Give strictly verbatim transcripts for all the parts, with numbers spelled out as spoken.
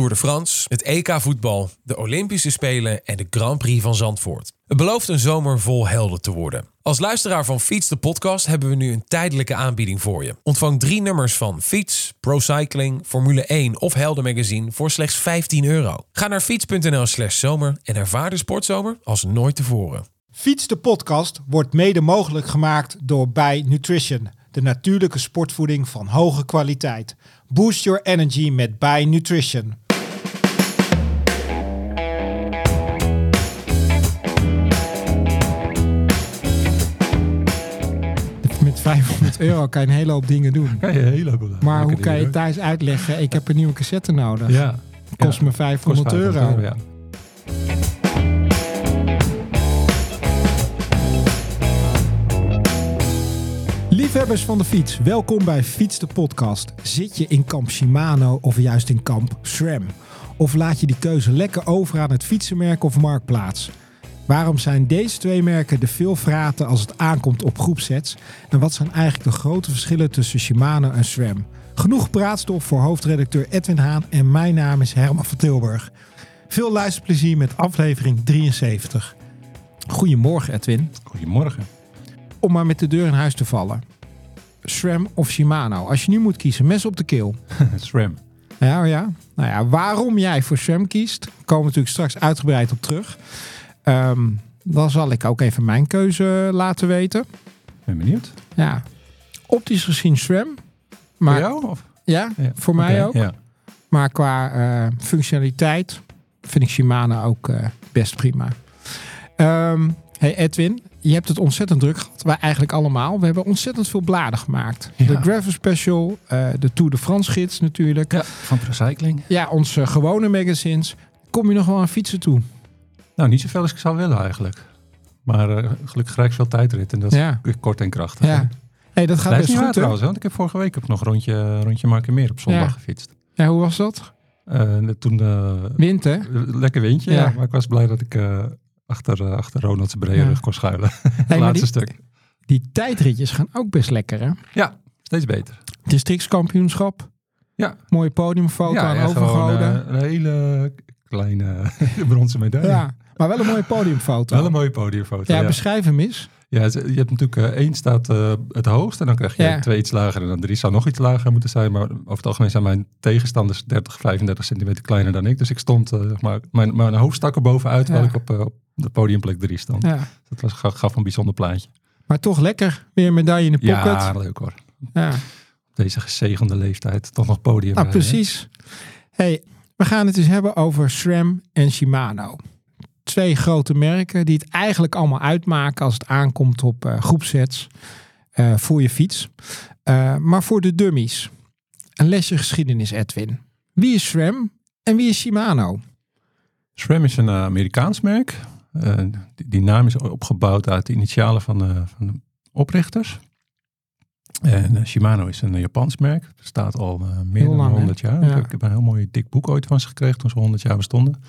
Tour de France, het E K voetbal, de Olympische Spelen en de Grand Prix van Zandvoort. Het belooft een zomer vol helden te worden. Als luisteraar van Fiets de podcast hebben we nu een tijdelijke aanbieding voor je. Ontvang drie nummers van Fiets, Pro Cycling, Formule één of Helden Magazine voor slechts vijftien euro. Ga naar fiets.nl slash zomer en ervaar de sportzomer als nooit tevoren. Fiets de podcast wordt mede mogelijk gemaakt door Bij Nutrition, de natuurlijke sportvoeding van hoge kwaliteit. Boost your energy met Bij Nutrition. Met vijfhonderd euro kan je een hele hoop dingen doen. Kan je een hele hoop Maar hoe kan je thuis uitleggen, ik heb een nieuwe cassette nodig? Ja. Kost ja. me vijfhonderd, Kost euro. vijfhonderd euro ja. Liefhebbers van de fiets, welkom bij Fiets de podcast. Zit je in kamp Shimano of juist in kamp SRAM? Of laat je die keuze lekker over aan het fietsenmerk of marktplaats? Waarom zijn deze twee merken de veelvraten als het aankomt op groepsets? En wat zijn eigenlijk de grote verschillen tussen Shimano en SRAM? Genoeg praatstof voor hoofdredacteur Edwin Haan en mijn naam is Herman van Tilburg. Veel luisterplezier met aflevering drieënzeventig. Goedemorgen Edwin. Goedemorgen. Om maar met de deur in huis te vallen. SRAM of Shimano? Als je nu moet kiezen, mes op de keel. SRAM. Ja, ja. Nou ja, waarom jij voor SRAM kiest, komen we natuurlijk straks uitgebreid op terug. Um, dan zal ik ook even mijn keuze laten weten. Ben benieuwd. Ja, optisch gezien SRAM. Maar, voor jou? Of? Ja, ja, voor okay, mij ook. Ja. Maar qua uh, functionaliteit vind ik Shimano ook uh, best prima. Um, hey Edwin, je hebt het ontzettend druk gehad. Wij eigenlijk allemaal. We hebben ontzettend veel bladen gemaakt. Ja. De Gravel Special, uh, de Tour de France gids natuurlijk. Ja, van Pro Cycling. Ja, onze gewone magazines. Kom je nog wel aan fietsen toe? Nou, niet zoveel als ik zou willen eigenlijk. Maar uh, gelukkig krijg ik veel tijdrit. En dat is ja. kort en krachtig. Ja. Hey, dat gaat dat best is niet goed, trouwens. Want ik heb vorige week ook nog een rondje, rondje Markermeer op zondag ja. gefietst. Ja, hoe was dat? Uh, toen uh, Wind, hè? Lekker windje, ja. ja. Maar ik was blij dat ik uh, achter, uh, achter Ronald's brede ja. rug kon schuilen. Het hey, laatste die, stuk. Die tijdritjes gaan ook best lekker, hè? Ja, steeds beter. Districtskampioenschap. Ja. Mooie podiumfoto ja, aan ja, Overgoden. Uh, een hele kleine bronzen medaille. Ja, maar wel een mooie podiumfoto. Wel een mooie podiumfoto, ja. ja. Beschrijf hem eens. Ja, je hebt natuurlijk uh, één staat uh, het hoogst en dan krijg je ja. twee iets lager en dan drie zou nog iets lager moeten zijn. Maar over het algemeen zijn mijn tegenstanders dertig, vijfendertig centimeter kleiner dan ik. Dus ik stond, uh, maar mijn, mijn hoofd stak er bovenuit terwijl ja. ik op, uh, op de podiumplek drie stond. Ja. Dat was, gaf, gaf een bijzonder plaatje. Maar toch lekker, weer een medaille in de pocket. Ja, leuk hoor. Ja. Op deze gezegende leeftijd toch nog podium. Nou, precies. Hey, we gaan het dus hebben over SRAM en Shimano. Twee grote merken die het eigenlijk allemaal uitmaken als het aankomt op uh, groepsets uh, voor je fiets. Uh, maar voor de dummies. Een lesje geschiedenis, Edwin. Wie is SRAM en wie is Shimano? SRAM is een uh, Amerikaans merk. Uh, die, die naam is opgebouwd uit de initialen van de, van de oprichters. En uh, Shimano is een Japans merk. Het bestaat al uh, meer heel dan lang, honderd jaar. Ja. Ik heb een heel mooi dik boek ooit van ze gekregen toen ze honderd jaar bestonden.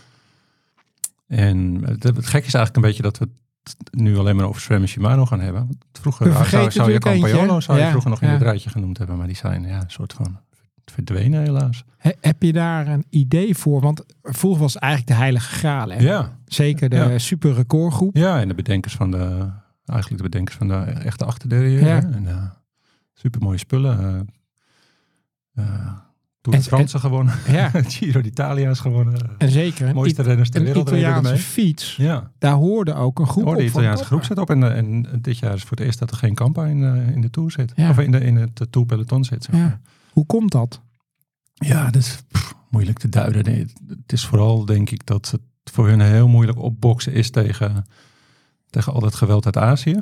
En het, het gek is eigenlijk een beetje dat we het nu alleen maar over SRAM en Shimano gaan hebben. Vroeger zou, zou je Campagnolo zou je ja, vroeger nog ja. in het rijtje genoemd hebben. Maar die zijn ja, een soort van verdwenen helaas. He, heb je daar een idee voor? Want vroeger was het eigenlijk de heilige graal. Hè? Ja. Zeker de ja. super recordgroep. Ja, en de bedenkers van de, eigenlijk de bedenkers van de echte achterdeur. Ja. En uh, super mooie spullen. Uh, uh, Tour de France gewonnen. Ja. Giro d'Italia is gewonnen. En zeker. De mooiste renners ter wereld. Een Italiaanse fiets. Ja. Daar hoorde ook een groep hoorde op. De Italiaanse groep zit op. En, en dit jaar is voor het eerst dat er geen Kampa in, uh, in de Tour zit. Ja. Of in, de, in het Tour peloton zit. Zeg maar. Ja. Hoe komt dat? Ja, dat is pff, moeilijk te duiden. Nee, het is vooral denk ik dat het voor hun heel moeilijk opboksen is tegen, tegen al dat geweld uit Azië.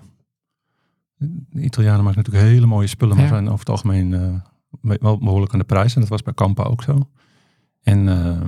De Italianen maken natuurlijk hele mooie spullen. Maar ja. zijn over het algemeen... Uh, wel behoorlijk aan de prijs. En dat was bij Kampa ook zo. En uh,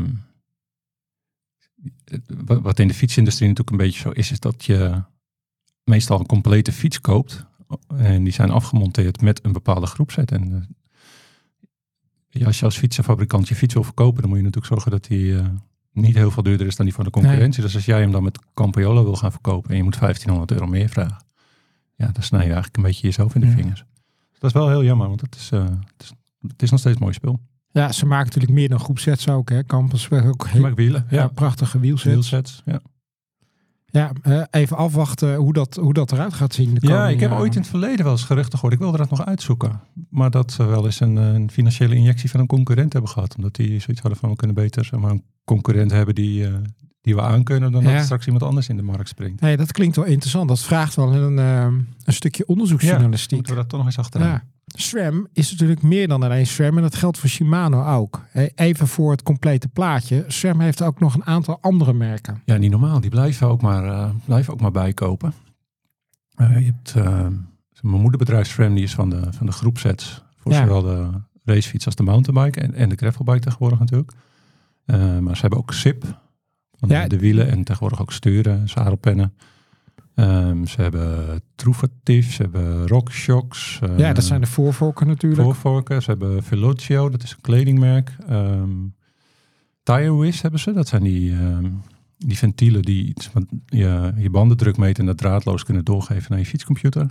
wat in de fietsindustrie natuurlijk een beetje zo is, is dat je meestal een complete fiets koopt. En die zijn afgemonteerd met een bepaalde groepset. En uh, ja, als je als fietsenfabrikant je fiets wil verkopen, dan moet je natuurlijk zorgen dat die uh, niet heel veel duurder is dan die van de concurrentie. Nee. Dus als jij hem dan met Campagnolo wil gaan verkopen en je moet vijftienhonderd euro meer vragen. Ja, dan snij je eigenlijk een beetje jezelf in de ja. vingers. Dat is wel heel jammer, want het is, uh, het is, het is nog steeds een mooi spul. Ja, ze maken natuurlijk meer dan groepsets ook. Hè. Campus ook heel, Maak wielen. ja, Ja, prachtige wielsets. wielsets. Ja. Ja, uh, even afwachten hoe dat, hoe dat eruit gaat zien. De Ja, ik heb jaren. ooit in het verleden wel eens geruchten gehoord. Ik wilde dat nog uitzoeken. Maar dat ze wel eens een, een financiële injectie van een concurrent hebben gehad. Omdat die zoiets hadden van, we kunnen beter zeg maar, een concurrent hebben die, uh, die we aankunnen. Dan Ja. dat er straks iemand anders in de markt springt. Nee, dat klinkt wel interessant. Dat vraagt wel een, uh, een stukje onderzoeksjournalistiek. Moeten we dat toch nog eens achteraan. Ja. SRAM is natuurlijk meer dan alleen SRAM en dat geldt voor Shimano ook. Even voor het complete plaatje. SRAM heeft ook nog een aantal andere merken. Ja, niet normaal. Die blijven ook maar, uh, blijven ook maar bijkopen. Uh, je hebt uh, mijn moederbedrijf SRAM, die is van de, van de groepsets. Voor Ja. zowel de racefiets als de mountainbike en, en de gravelbike tegenwoordig natuurlijk. Uh, maar ze hebben ook S I P. Van Ja. de, de wielen en tegenwoordig ook sturen, zadelpennen. Um, ze hebben Truvatif, ze hebben RockShox. Uh, Ja, dat zijn de voorvorken natuurlijk. Voorvorken. Ze hebben Velocio, dat is een kledingmerk. Um, Tirewiz hebben ze, dat zijn die, um, die ventielen die iets van je, je bandendruk meten en dat draadloos kunnen doorgeven naar je fietscomputer.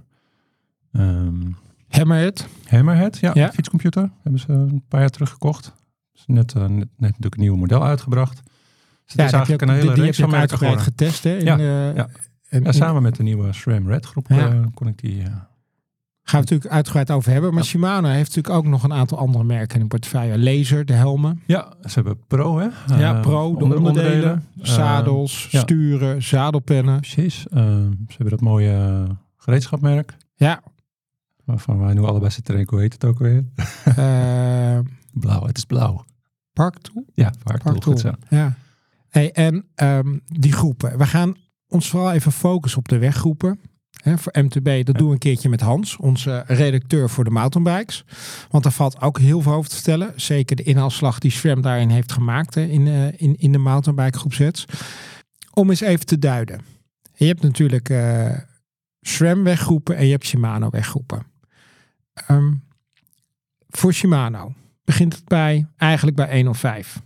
Um, Hammerhead. Hammerhead, ja, Ja. fietscomputer. Hebben ze een paar jaar terug gekocht. Is net, uh, net, net natuurlijk een nieuw model uitgebracht. Dus het Ja, is die heb je eigenlijk ook- een hele die, die reeks heb je van ook merken uitgebreid geworden. getest. Hè, in, Ja, uh, ja. en- Ja, samen met de nieuwe SRAM Red groep Ja. uh, kon ik die... Uh, Gaan we natuurlijk uitgebreid over hebben. Maar Ja. Shimano heeft natuurlijk ook nog een aantal andere merken in de portefeuille. Laser, de helmen. ja, ze hebben Pro, hè? ja, Uh, Pro, de onder- onderdelen. Uh, zadels, ja. sturen, zadelpennen. Precies. Uh, ze hebben dat mooie uh, gereedschapmerk. Ja. Waarvan wij nu allebei zitten denken, hoe heet het ook weer? Uh, Blauw, het is blauw. Parktool. Ja, Parktool. Parktool. Goed zo. Ja. Hey, en um, die groepen. We gaan ons vooral even focussen op de weggroepen. He, voor M T B, dat Ja. doen we een keertje met Hans, onze redacteur voor de mountainbikes. Want daar valt ook heel veel over te vertellen. Zeker de inhaalslag die SRAM daarin heeft gemaakt hè, in, uh, in, in de mountainbike groepsets. Om eens even te duiden. Je hebt natuurlijk uh, SRAM weggroepen en je hebt Shimano weggroepen. Um, voor Shimano begint het bij eigenlijk bij één of vijf.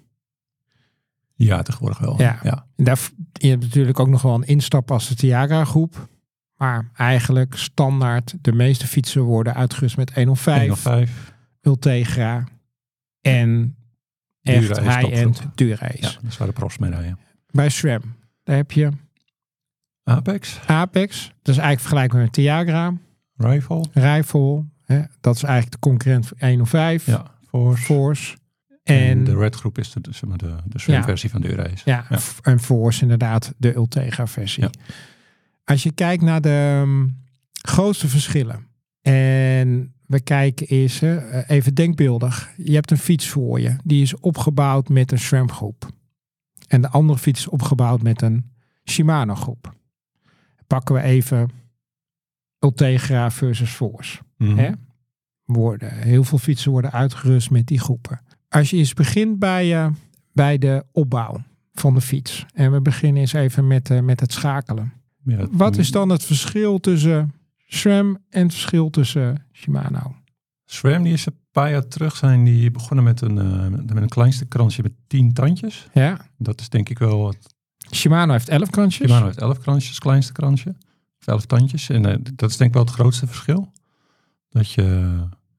Ja, tegenwoordig wel. Ja. ja. En daar, je hebt natuurlijk ook nog wel een instap als de Tiagra groep. Maar eigenlijk standaard de meeste fietsen worden uitgerust met één of vijf. één of vijf. Ultegra en echt Dura is high-end topgroep. Dura-Ace. Ja, dat is waar de profs mee rijden. Bij SRAM, daar heb je Apex, Apex. Dat is eigenlijk vergelijkbaar met Tiagra. Rifle. Rifle, hè, dat is eigenlijk de concurrent voor één of vijf. Ja, Force. Force. En, En, de Red groep is de, de, zeg maar de, de SRAM Ja. versie van de Dura-Ace. ja, Ja. f- en Force inderdaad de Ultegra versie. Ja. Als je kijkt naar de um, grootste verschillen. En we kijken eens, uh, even denkbeeldig. Je hebt een fiets voor je. Die is opgebouwd met een SRAM groep. En de andere fiets is opgebouwd met een Shimano groep. Pakken we even Ultegra versus Force. Mhm. Hè? Worden, heel veel fietsen worden uitgerust met die groepen. Als je eens begint bij, uh, bij de opbouw van de fiets. En we beginnen eens even met, uh, met het schakelen. Ja, Wat is dan het verschil tussen SRAM en het verschil tussen Shimano? SRAM die is een paar jaar terug zijn die begonnen met een, uh, met een kleinste kransje met tien tandjes. Ja, Dat is denk ik wel... Shimano heeft elf kransjes. Shimano heeft elf kransjes, het kleinste kransje. Of elf tandjes. En uh, dat is denk ik wel het grootste verschil. Dat je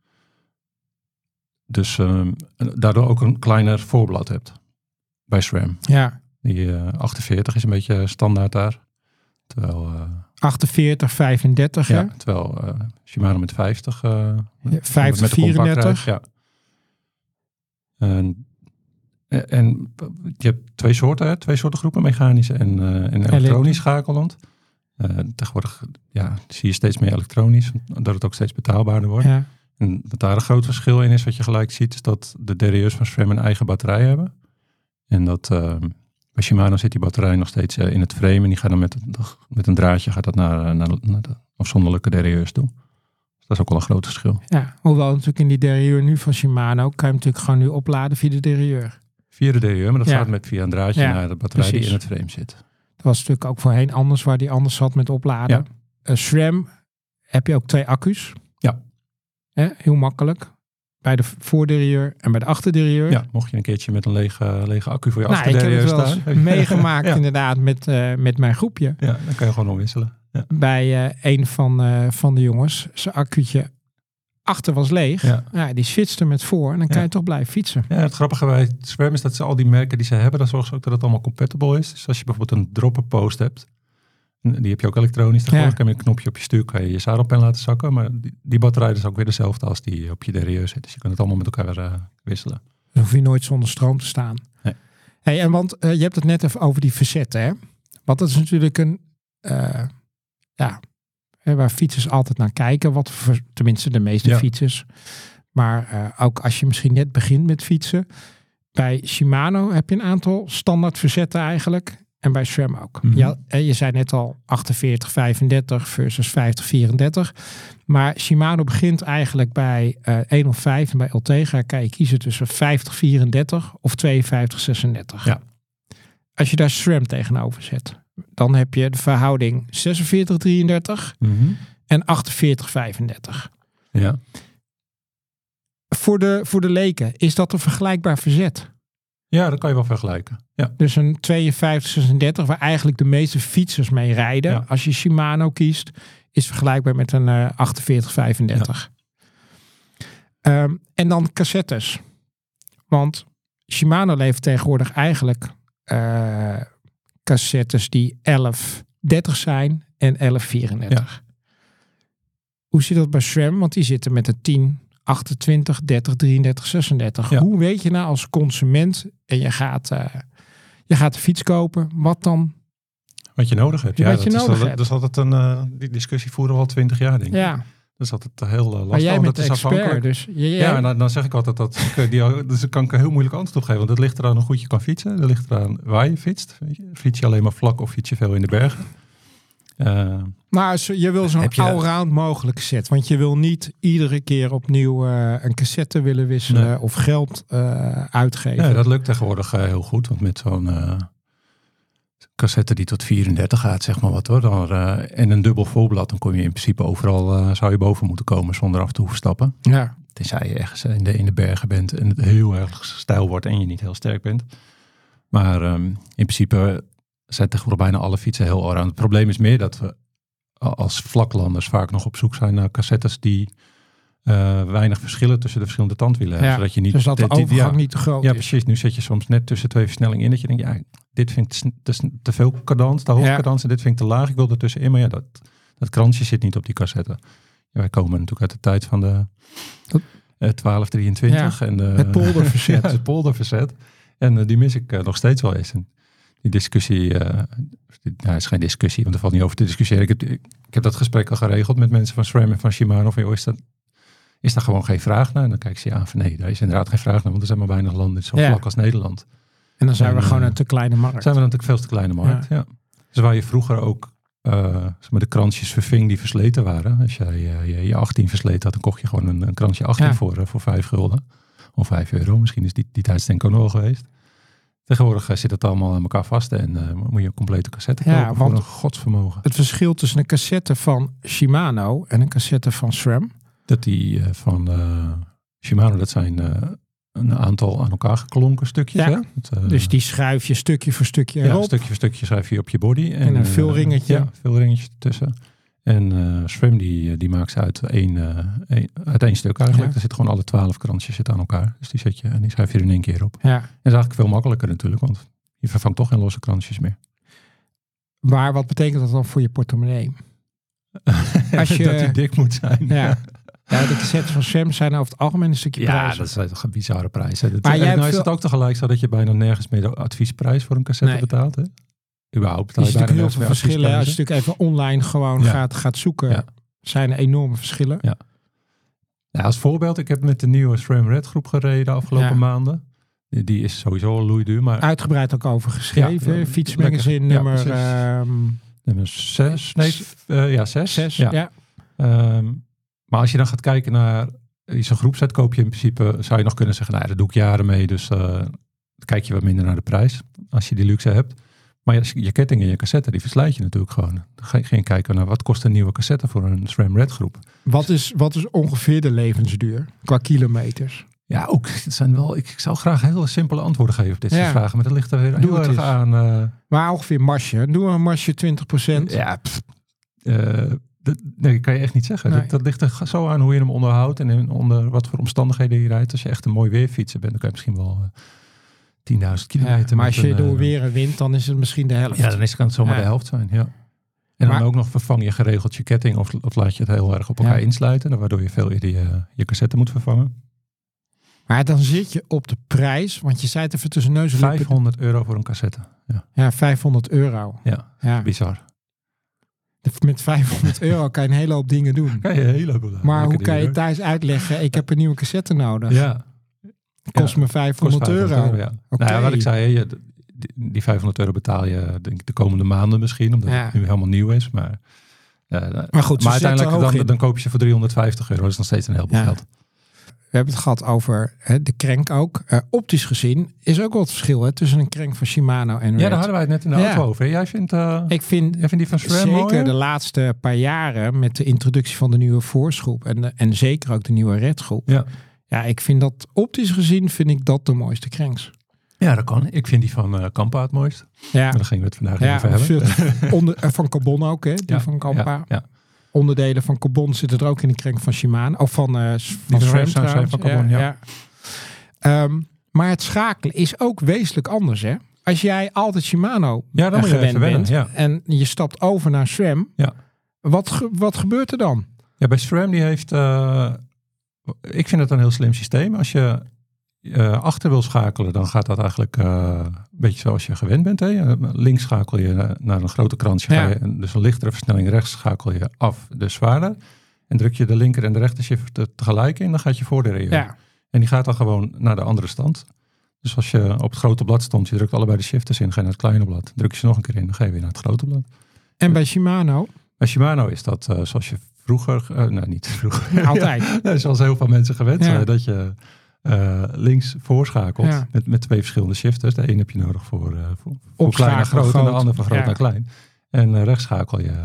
dus um, daardoor ook een kleiner voorblad hebt. Bij SRAM. Ja, Die uh, achtenveertig is een beetje standaard daar. Terwijl, uh, achtenveertig, vijfendertig. ja, hè? terwijl uh, Shimano met vijftig. Uh, Ja, vijftig, met de vierendertig. compactreis, ja. En, en je hebt twee soorten, hè? twee soorten groepen, mechanische en, uh, en elektronisch schakelend. Uh, tegenwoordig ja, zie je steeds meer elektronisch, dat het ook steeds betaalbaarder wordt. Ja. En wat daar een groot verschil in is, wat je gelijk ziet, is dat de derailleurs van SRAM een eigen batterij hebben. En dat uh, bij Shimano zit die batterij nog steeds uh, in het frame en die gaat dan met, met een draadje gaat dat naar, naar, naar de afzonderlijke derailleurs toe. Dus dat is ook wel een groot verschil. Ja, hoewel natuurlijk in die derailleur nu van Shimano kan je hem natuurlijk gewoon nu opladen via de derailleur. Via de derailleur, maar dat Ja. gaat met via een draadje Ja, naar de batterij precies. die in het frame zit. Dat was natuurlijk ook voorheen anders waar die anders zat met opladen. Ja. Uh, SRAM heb je ook twee accu's. Ja. Hè, heel makkelijk. Bij de voorderailleur en bij de achterderailleur. Ja, mocht je een keertje met een lege, lege accu voor je Nou, ik heb het achterderailleur wel staan. eens meegemaakt ja. inderdaad met, uh, met mijn groepje. Ja, dan kan je gewoon omwisselen. Ja. Bij uh, een van, uh, van de jongens. Zijn accu'tje achter was leeg. Ja. Ja, die switchte met voor en dan kan Ja. je toch blijven fietsen. Ja, het grappige bij SRAM is dat ze al die merken die ze hebben, dan zorgen ze ook dat het allemaal compatible is. Dus als je bijvoorbeeld een dropper post hebt, die heb je ook elektronisch tegenwoordig, Ja. kan je met een knopje op je stuur kan je je zadelpen laten zakken. Maar die, die batterij is ook weer dezelfde als die op je D R I E zit. Dus je kan het allemaal met elkaar uh, wisselen. Dan hoef je nooit zonder stroom te staan. Nee. Hey, en want uh, je hebt het net even over die verzetten, hè? Want dat is natuurlijk een, uh, ja, hè, waar fietsers altijd naar kijken. Wat voor, tenminste de meeste Ja. fietsers. Maar uh, ook als je misschien net begint met fietsen. Bij Shimano heb je een aantal standaard verzetten eigenlijk. En bij SRAM ook. Mm-hmm. Ja, je zei net al achtenveertig vijfendertig versus vijftig vierendertig. Maar Shimano begint eigenlijk bij uh, honderdvijf en bij Ultegra kan je kiezen tussen vijftig vierendertig of tweeënvijftig zesendertig. Ja. Als je daar SRAM tegenover zet, dan heb je de verhouding zesenveertig drieëndertig Mm-hmm. en achtenveertig vijfendertig. Ja. Voor de, voor de leken, is dat een vergelijkbaar verzet? ja, dat kan je wel vergelijken. Ja. Dus een tweeënvijftig zesendertig, waar eigenlijk de meeste fietsers mee rijden. Ja. Als je Shimano kiest, is vergelijkbaar met een uh, achtenveertig vijfendertig. Ja. Um, en dan cassettes. Want Shimano levert tegenwoordig eigenlijk uh, cassettes die elf dertig zijn en elf vierendertig. Ja. Hoe zit dat bij SRAM? Want die zitten met de tien, achtentwintig, dertig, drieëndertig, zesendertig. Ja. Hoe weet je nou als consument en je gaat, uh, je gaat de fiets kopen, wat dan? Wat je nodig hebt. Ja, wat je dat, nodig is al, hebt. dat is altijd een, uh, die discussie voeren we al twintig jaar, denk ik. Ja. Dat is altijd heel uh, lastig. Maar jij bent dat is expert, dus... Jij, ja, dan, dan zeg ik altijd dat... Die, dus kan ik een heel moeilijk antwoord op geven. Want het ligt eraan hoe goed je kan fietsen. Het ligt eraan waar je fietst. Fiets je alleen maar vlak of fiets je veel in de bergen? Uh, maar je wil zo'n je... allround mogelijke set. Want je wil niet iedere keer opnieuw uh, een cassette willen wisselen. Nee. Of geld uh, uitgeven. Ja, dat lukt tegenwoordig uh, heel goed. Want met zo'n... Uh, cassette die tot vierendertig gaat, zeg maar wat hoor. Dan, uh, en een dubbel voorblad, dan kom je in principe overal, uh, zou je boven moeten komen zonder af te hoeven stappen. Ja. Tenzij je ergens in de, in de bergen bent en het heel erg stijl wordt en je niet heel sterk bent. Maar um, in principe zijn tegenwoordig bijna alle fietsen heel allround. Het probleem is meer dat we als vlaklanders vaak nog op zoek zijn naar cassettes die uh, weinig verschillen tussen de verschillende tandwielen hebben. Ja, zodat je niet, dus dat de dit, overgang ja, niet te groot ja, is. Precies. Nu zet je soms net tussen twee versnellingen in dat je denkt, ja, dit vind ik te, te, te veel cadans, te hoog ja. cadans en dit vind ik te laag. Ik wil er tussenin, maar ja, dat, dat kransje zit niet op die cassette. Ja, wij komen natuurlijk uit de tijd van de uh, twaalf drieëntwintig. Ja, en de, het polderverzet. ja, het polderverzet. En uh, die mis ik uh, nog steeds wel eens. En die discussie, uh, die, nou, is geen discussie, want er valt niet over te discussiëren. Ik heb, ik, ik heb dat gesprek al geregeld met mensen van SRAM en van Shimano. Van, joh, is dat... Is daar gewoon geen vraag naar? En dan kijk ze je aan van nee, daar is inderdaad geen vraag naar. Want er zijn maar weinig landen zo ja. vlak als Nederland. En dan zijn en, we gewoon uh, een te kleine markt. Zijn we natuurlijk veel te kleine markt, ja. ja. Dus waar je vroeger ook uh, de kransjes verving die versleten waren. Als jij uh, je, je achttien versleten had, dan kocht je gewoon een, een kransje achttien ja. voor, uh, voor vijf gulden. Of vijf euro. Misschien is die, die tijdsdenk ook nog wel geweest. Tegenwoordig uh, zit het allemaal aan elkaar vast. En uh, moet je een complete cassette kopen ja, voor een godsvermogen. Het verschil tussen een cassette van Shimano en een cassette van SRAM. Dat die uh, van uh, Shimano, dat zijn uh, een aantal aan elkaar geklonken stukjes. Ja. Hè? Dat, uh, dus die schuif je stukje voor stukje ja, erop. stukje voor stukje schrijf je op je body. En, en een vulringetje. Uh, ja, vulringetje ertussen. En uh, SRAM die, die maakt ze uit één, uh, één, uit één stuk eigenlijk. Ja. Er zitten gewoon alle twaalf krantjes zitten aan elkaar. Dus die zet je en die schrijf je er in één keer op. Ja. En dat is eigenlijk veel makkelijker natuurlijk, want je vervangt toch geen losse krantjes meer. Maar wat betekent dat dan voor je portemonnee? Als je, dat die dik moet zijn. Ja. Ja, de cassettes van SRAM zijn over het algemeen een stukje ja, prijs. dat is toch een bizarre prijs. Hè? Dat, maar en nou veel... is het ook tegelijk zo dat je bijna nergens meer de adviesprijs voor een cassette nee. betaalt. Hè? Überhaupt betaal je je bijna heel veel verschillen. Als je natuurlijk even online gewoon ja. gaat, gaat zoeken, ja. zijn er enorme verschillen. Ja. Ja, als voorbeeld, ik heb met de nieuwe SRAM Red groep gereden de afgelopen ja. maanden. Die, die is sowieso al loeiduur. Maar... Uitgebreid ook over geschreven. Ja, Fietsmagazine nummer... Ja, um... nummer zes. Nee, uh, ja, zes. zes ja. ja. Um, maar als je dan gaat kijken naar zo'n groepset, koop je in principe, zou je nog kunnen zeggen, nou, daar doe ik jaren mee, dus uh, dan kijk je wat minder naar de prijs, als je die luxe hebt. Maar je, je ketting en je cassette, die verslijt je natuurlijk gewoon. Dan ga je geen kijken naar wat kost een nieuwe cassette voor een SRAM Red groep. Wat is, wat is ongeveer de levensduur qua kilometers? Ja, ook. Het zijn wel, ik, ik zou graag hele simpele antwoorden geven op dit soort ja. vragen, maar dat ligt er weer doe heel erg aan. Uh, maar ongeveer marsje. Doe een marsje twintig procent. Ja, pff, uh, Dat, nee, dat kan je echt niet zeggen. Nee. Dat, dat ligt er zo aan hoe je hem onderhoudt en in, onder wat voor omstandigheden je rijdt. Als je echt een mooi weerfietser bent, dan kan je misschien wel uh, tienduizend kilometer. Ja, maar als je een, door uh, weer en wind, dan is het misschien de helft. Ja, dan is het zomaar Ja. de helft zijn, ja. En Maar- dan ook nog vervang je geregeld je ketting of, of laat je het heel erg op elkaar Ja. insluiten. Waardoor je veel eerder je, je cassette moet vervangen. Maar dan zit je op de prijs, want je zei het even tussen neus en lippen. vijfhonderd euro voor een cassette. Ja, Ja, vijfhonderd euro. ja. Ja. Bizar. Met vijfhonderd euro kan je een hele hoop dingen doen. Kan je een heleboel. Maar hoe leuke kan je dingen thuis uitleggen, ik heb een nieuwe cassette nodig. doen. Ja. Kost Ja, me vijfhonderd kost euro. ja. Oké. Nou ja, wat ik zei, je, die, die vijfhonderd euro betaal je denk ik de komende maanden misschien, omdat Ja. het nu helemaal nieuw is. Maar, uh, Maar goed, ze maar zetten uiteindelijk hoog dan, in. dan koop je ze voor driehonderdvijftig euro. Dat is nog steeds een heleboel Ja. geld. We hebben het gehad over hè, de crank ook. Uh, optisch gezien is ook wel het verschil hè, tussen een crank van Shimano en Ja, Red. daar hadden wij het net in de Ja. auto over. hè? Jij vindt, uh, Ik vind jij vindt die van SRAM zeker mooier? de laatste paar jaren met de introductie van de nieuwe Force-groep en, de- en zeker ook de nieuwe Red-groep. Ja. Ja, ik vind dat optisch gezien vind ik dat de mooiste cranks. ja, dat kan. Ik vind die van uh, Kampa het mooist. Ja, Maar daar gingen we het vandaag ja even hebben. veel- onder, eh, van Carbon ook, hè? Die Ja, van Kampa. Ja, ja. Onderdelen van Carbon zitten er ook in de krank van Shimano. Of van, uh, van van SRAM SRAM zijn trouwens. van Carbon, ja. Ehm, maar het schakelen is ook wezenlijk anders, hè? Als jij altijd Shimano Ja, dan eh, moet je gewend even wennen, bent ja. en je stapt over naar SRAM, Ja. wat, ge- wat gebeurt er dan? Ja, bij SRAM die heeft... Uh, ik vind het een heel slim systeem. Als je uh, achter wil schakelen, dan gaat dat eigenlijk uh, een beetje zoals je gewend bent. Hè? Links schakel je naar een grote kransje. Ja. Ga je, dus een lichtere versnelling. Rechts schakel je af, dus zwaarder. En druk je de linker en de rechter shift tegelijk in, dan gaat je voordeur. Ja. En die gaat dan gewoon naar de andere stand. Dus als je op het grote blad stond, je drukt allebei de shifters in, ga je naar het kleine blad. Druk je ze nog een keer in, dan ga je weer naar het grote blad. En bij Shimano, Bij Shimano is dat uh, zoals je vroeger, uh, nou niet vroeger, altijd. ja, nee, zoals heel veel mensen gewend Ja. zijn, dat je uh, links voorschakelt Ja. met, met twee verschillende shifters. De een heb je nodig voor, uh, voor, voor Opschakelen, klein naar groot, groot. en de ander van groot Ja. naar klein. En uh, rechts schakel je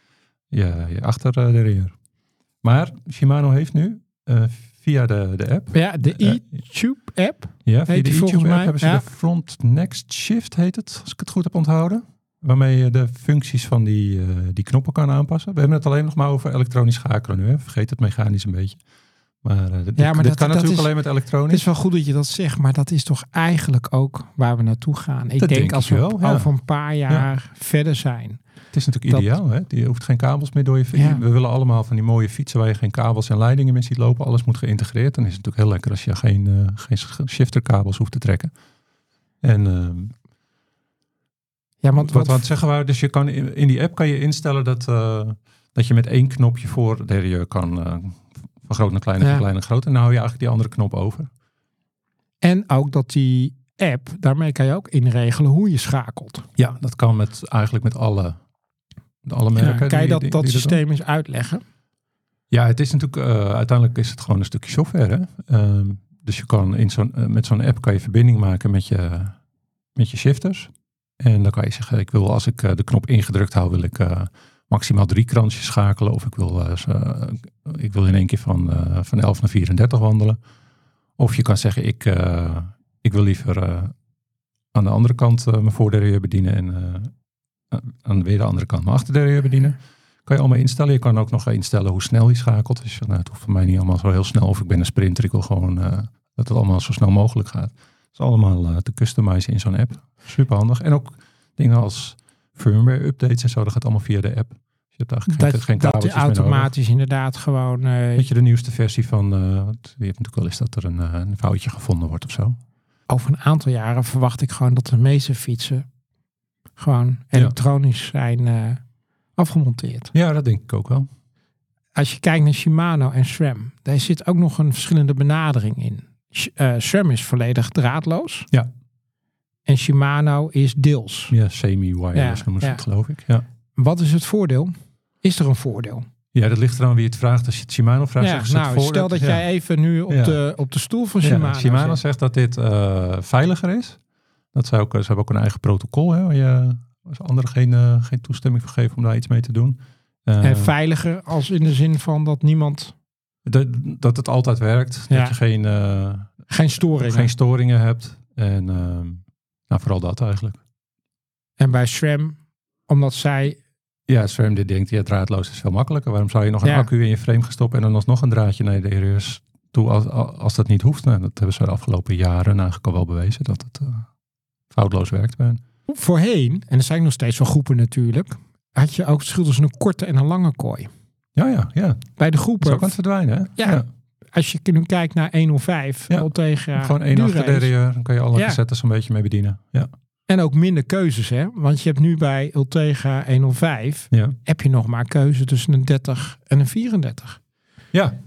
je, je achter uh, de rear. Maar Shimano heeft nu uh, via de, de app, Ja, de Uh, e-tube app. ja, via heet de die volgens e-tube app mij, hebben ze ja. de Front Next Shift heet het, als ik het goed heb onthouden. Waarmee je de functies van die, uh, die knoppen kan aanpassen. We hebben het alleen nog maar over elektronisch schakelen nu. Hè. Vergeet het mechanisch een beetje. Maar, uh, dit, Ja, maar dit dat- kan dat natuurlijk is- alleen met Het elektronisch. is wel goed dat je dat zegt, maar dat is toch eigenlijk ook waar we naartoe gaan. Ik Dat denk denk als ik we wel, ja. over een paar jaar verder zijn. Het is natuurlijk dat- ideaal. Hè? Je hoeft geen kabels meer door je fiets. Ja. We willen allemaal van die mooie fietsen waar je geen kabels en leidingen meer ziet lopen. Alles moet geïntegreerd. Dan is het natuurlijk heel lekker als je geen, uh, geen shifterkabels hoeft te trekken. En uh, Ja, want wat, wat, wat zeggen we? Dus je kan in, in die app kan je instellen dat, uh, dat je met één knopje voor de je kan uh, van groot naar klein en Ja. van klein naar groot. En dan hou je eigenlijk die andere knop over. en ook dat die app, daarmee kan je ook inregelen hoe je schakelt. Ja, dat kan met eigenlijk met alle, met alle merken. Ja, kan je die- dat, die- dat die systeem eens uitleggen? Ja, het is natuurlijk, uh, uiteindelijk is het gewoon een stukje software. Hè? Um, dus je kan in zo'n, uh, met zo'n app kan je verbinding maken met je, met je shifters. En dan kan je zeggen, ik wil als ik uh, de knop ingedrukt hou, wil ik uh, maximaal drie kransjes schakelen. Of ik wil, uh, uh, ik wil in één keer van, uh, van elf naar vierendertig wandelen. Of je kan zeggen, ik, uh, ik wil liever uh, aan de andere kant uh, mijn voordeur bedienen. En uh, aan weer de andere kant mijn achterdeur bedienen. Kan je allemaal instellen. Je kan ook nog instellen hoe snel je schakelt. Dus nou, het hoeft voor mij niet allemaal zo heel snel. Of ik ben een sprinter. Ik wil gewoon uh, dat het allemaal zo snel mogelijk gaat. Het is allemaal uh, te customizen in zo'n app. Super handig. En ook dingen als firmware updates en zo. Dat gaat allemaal via de app. Dus je hebt eigenlijk Dat, geen, geen dat kabeltjes je meer nodig. automatisch inderdaad gewoon... eh, Weet je, de nieuwste versie van... Uh, je hebt natuurlijk wel eens dat er een, uh, een foutje gevonden wordt of zo. over een aantal jaren verwacht ik gewoon dat de meeste fietsen gewoon elektronisch zijn uh, afgemonteerd. Ja, dat denk ik ook wel. Als je kijkt naar Shimano en SRAM, daar zit ook nog een verschillende benadering in. Uh, SRAM is volledig draadloos. Ja. En Shimano is deels. Ja, semi-wireless Ja, noemen ze ja. het, geloof ik. Ja. Wat is het voordeel? Is er een voordeel? Ja, dat ligt eraan wie het vraagt. Als je het Shimano vraagt, Ja, zeggen ze het nou, voor. stel dat ja. jij even nu op, Ja. de, op de stoel van Ja, Shimano Shimano zit. zegt dat dit uh, veiliger is. Dat zij ook, ze hebben ook een eigen protocol. Hè, waar je als anderen geen, uh, geen toestemming voor geven om daar iets mee te doen. Uh, En veiliger als in de zin van dat niemand... dat, dat het altijd werkt. Ja. Dat je geen, uh, Geen storingen. geen storingen hebt. En uh, nou, vooral dat eigenlijk. En bij SRAM, omdat zij Ja, SRAM die denkt, ja, draadloos is veel makkelijker. Waarom zou je nog een Ja. accu in je frame gestopt en dan alsnog een draadje naar je derailleurs toe als, als dat niet hoeft? Nou, dat hebben ze de afgelopen jaren eigenlijk al wel bewezen dat het uh, foutloos werkt bij hen. Voorheen, en er zijn nog steeds wel groepen natuurlijk, had je ook verschil tussen een korte en een lange kooi. Ja, ja, ja. Bij de Dat groepen, is ook aan het verdwijnen, hè? Ja. als je nu kijkt naar honderdvijf, Ja. Ultegra, Gewoon één achter derailleur, dan kan je alle Ja. cassettes een beetje mee bedienen. Ja. En ook minder keuzes, hè? Want je hebt nu bij Ultegra honderdvijf, Ja. heb je nog maar keuze tussen een dertig en een vierendertig. Ja.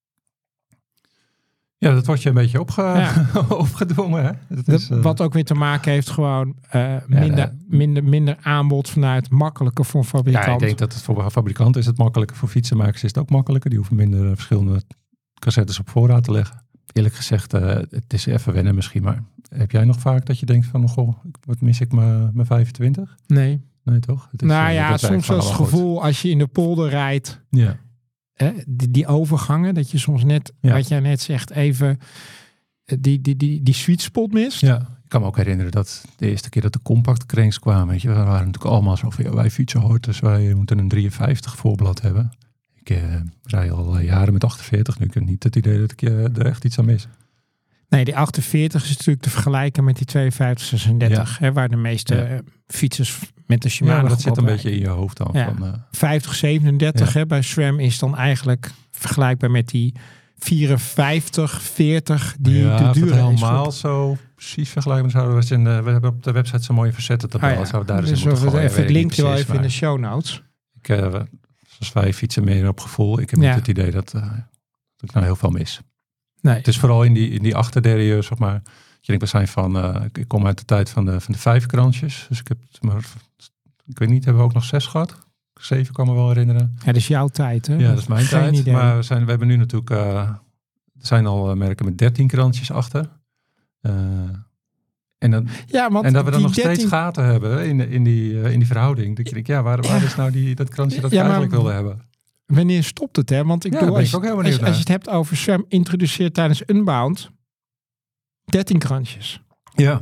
Ja, dat wordt je een beetje opge Ja. opgedwongen. Hè? Dat Dat, is, uh, wat ook weer te maken heeft gewoon uh, minder, ja. minder, minder aanbod vanuit makkelijker voor een fabrikant. Ja, ik denk dat het voor fabrikanten is het makkelijker. Voor fietsenmakers is het ook makkelijker. Die hoeven minder uh, verschillende cassettes op voorraad te leggen. Eerlijk gezegd, uh, het is even wennen misschien. Maar heb jij nog vaak dat je denkt van, goh, wat mis ik mijn vijfentwintig? Nee. Nee, toch? Het is, Nou uh, ja, dat werkt soms wel gewoon het wel goed. gevoel als je in de polder rijdt. Ja. Hè, die, die overgangen, dat je soms net, Ja. wat jij net zegt, even eh, die, die, die, die sweet spot mist. Ja, ik kan me ook herinneren dat de eerste keer dat de compact cranes kwamen, weet je, we waren natuurlijk allemaal zo van, ja, wij fietsen hard, dus wij moeten een drieënvijftig voorblad hebben. Ik eh, rij al jaren met achtenveertig, nu ik heb niet het idee dat ik uh, er echt iets aan mis. Nee, die achtenveertig is natuurlijk te vergelijken met die tweeënvijftig zesendertig, hè, waar de meeste Ja. uh, fietsers met de Shimano Ja, dat zit een op beetje in je hoofd dan. Ja. Van, uh, vijftig zevenendertig Ja. hè, bij SRAM is dan eigenlijk vergelijkbaar met die vierenvijftig veertig die ja, de of het dure helemaal zo precies vergelijken zouden we in, uh, we hebben op de website zo'n mooie verzetten tabel. Ah, ja. Zouden we daar eens Dus in moeten we gooien, even weet het ik niet linkje wel precies, even in de maar show notes. Ik, uh, zoals wij fietsen meer op gevoel. Ik heb Ja. niet het idee dat, uh, dat ik nou heel veel mis. Nee. Het is vooral in die, in die achterderailleurs, zeg maar. Je denkt, we zijn van, uh, ik, ik kom uit de tijd van de, van de vijf krantjes. Dus ik heb, maar, ik weet niet, hebben we ook nog zes gehad? Zeven kan me wel herinneren. Ja, dat is jouw tijd, hè? Ja, dat is mijn Geen tijd. idee. Maar we, zijn, we hebben nu natuurlijk, uh, er zijn al uh, merken met dertien krantjes achter. Uh, en, dan, Ja, want en dat we dan die nog steeds dertien gaten hebben in, in, die, uh, in die verhouding. Dat je denkt, ja, waar, waar is nou die, dat krantje dat Ja, ik maar- eigenlijk wilde hebben? Wanneer stopt het, hè? Want ik Ja, bedoel, daar als, ben ik ook heel als, benieuwd als je naar. het hebt over SRAM, introduceert tijdens Unbound dertien krantjes. Ja.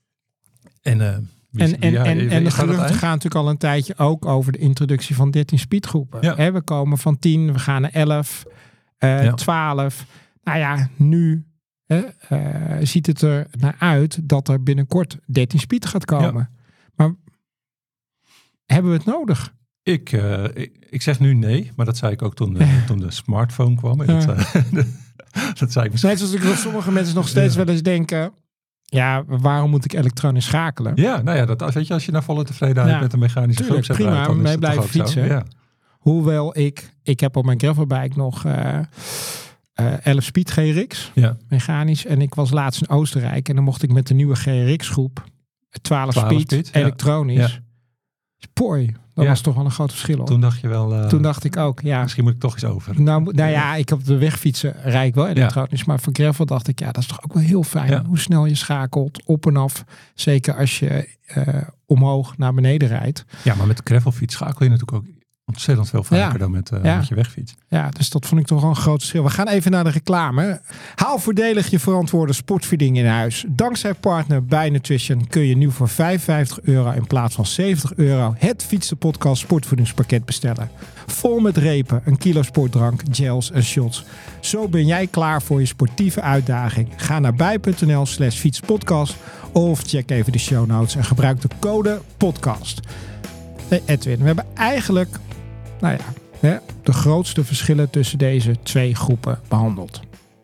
En, uh, wie, En, en, ja, en, is en de dat het geruchten eind? gaan natuurlijk al een tijdje ook over de introductie van dertien speedgroepen. Ja. Hè, we komen van tien, we gaan naar elf, uh, Ja. twaalf. Nou ja, nu hè, uh, ziet het er naar uit dat er binnenkort dertien speed gaat komen. Maar hebben we het nodig? Ik, uh, ik, ik zeg nu nee, maar dat zei ik ook toen, uh, toen de smartphone kwam. En Ja. dat, uh, dat zei ik misschien. Net zoals ik dat sommige mensen nog steeds Ja. wel eens denken, ja, waarom moet ik elektronisch schakelen? Ja, nou ja, dat, weet je, als je naar volle tevredenheid Ja, met een mechanische tuurlijk, groep zet, prima, dan is mee dat blijven toch ook zo. fietsen. Ja. Hoewel ik, ik heb op mijn gravelbike nog uh, uh, elf speed G R X, Ja. mechanisch. En ik was laatst in Oostenrijk en dan mocht ik met de nieuwe G R X groep, twaalf, twaalf speed, speed, ja. elektronisch. Ja. Pooi, dat Ja. was toch wel een groot verschil. Hoor. Toen dacht je wel, uh, Toen dacht ik ook, ja. misschien moet ik toch eens over. Nou, moet- nou ja, ik heb op de weg fietsen, rijd ik wel elektronisch. Maar voor gravel dacht ik, ja, dat is toch ook wel heel fijn. Ja. Hoe snel je schakelt, op en af. Zeker als je uh, omhoog naar beneden rijdt. Ja, maar met de gravelfiets schakel je natuurlijk ook ontzettend veel vaker Ja. dan met, uh, Ja. met je wegfiets. Ja, dus dat vond ik toch wel een groot verschil. We gaan even naar de reclame. Haal voordelig je verantwoorde sportvoeding in huis. Dankzij partner Bij Nutrition kun je nu voor vijfenvijftig euro in plaats van zeventig euro het Fiets de Podcast sportvoedingspakket bestellen. Vol met repen, een kilo sportdrank, gels en shots. Zo ben jij klaar voor je sportieve uitdaging. Ga naar bij.nl slash fietspodcast of check even de show notes en gebruik de code podcast. Hey Edwin, we hebben eigenlijk, nou ja, hè, de grootste verschillen tussen deze twee groepen behandeld.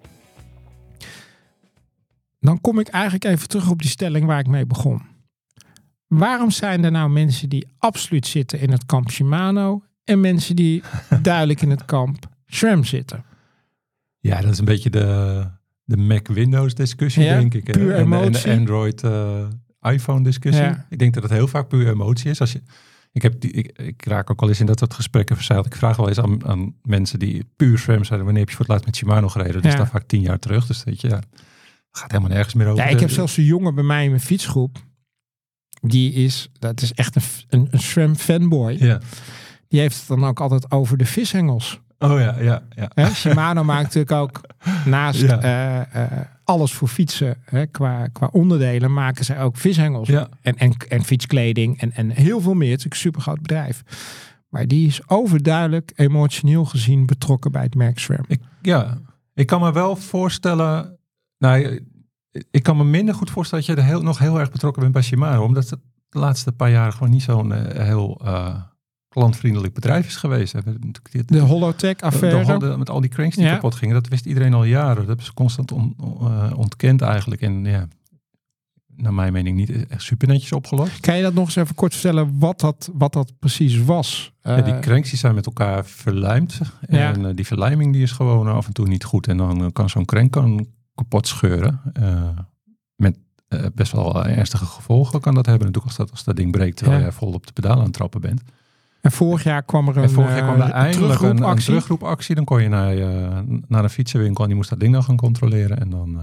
Dan kom ik eigenlijk even terug op die stelling waar ik mee begon. Waarom zijn er nou mensen die absoluut zitten in het kamp Shimano en mensen die duidelijk in het kamp SRAM zitten? Ja, dat is een beetje de, de Mac-Windows discussie, Ja, denk ik. hè. puur en, de- en emotie. de Android-iPhone discussie. Ja. Ik denk dat het heel vaak puur emotie is. Als je, ik, heb die, ik, ik raak ook al eens in dat soort gesprekken verzeild. Ik vraag wel eens aan, aan mensen die puur SRAM zijn. Wanneer heb je voor het laatst met Shimano gereden? Dat is Ja. daar vaak tien jaar terug. Dus weet je, ja, gaat helemaal nergens meer over. Ja, ik heb De- zelfs een jongen bij mij in mijn fietsgroep. Die is, dat is echt een, een, een SRAM fanboy. Ja. Die heeft het dan ook altijd over de vishengels. Oh ja, ja, ja. Hè? Shimano maakt natuurlijk ook naast Ja. uh, uh, alles voor fietsen, hè, qua, qua onderdelen, maken zij ook vishengels. Ja. En, en, en fietskleding en, en heel veel meer. Het is een super groot bedrijf. Maar die is overduidelijk emotioneel gezien betrokken bij het merk SRAM. Ik, ja, ik kan me wel voorstellen... Nou, ik kan me minder goed voorstellen dat je er heel, nog heel erg betrokken bent bij Shimano. Omdat het de laatste paar jaren gewoon niet zo'n uh, heel uh, klantvriendelijk bedrijf is geweest. De Holotech-affaire. De, de, met al die cranks die ja. kapot gingen. Dat wist iedereen al jaren. Dat hebben ze constant on, uh, ontkend eigenlijk. En ja, naar mijn mening niet echt super netjes opgelost. Kan je dat nog eens even kort vertellen wat dat, wat dat precies was? Ja, die cranks die zijn met elkaar verlijmd. Ja. En uh, die verlijming die is gewoon af en toe niet goed. En dan kan zo'n crank kan kapot scheuren. Uh, met uh, best wel ernstige gevolgen kan dat hebben. Natuurlijk als dat, als dat ding breekt terwijl ja. je vol op de pedalen aan het trappen bent. En vorig jaar kwam er een, en vorig jaar kwam er uh, eindelijk een, een terugroepactie. Dan kon je naar, uh, naar een fietsenwinkel en die moest dat ding dan gaan controleren. En dan... Uh,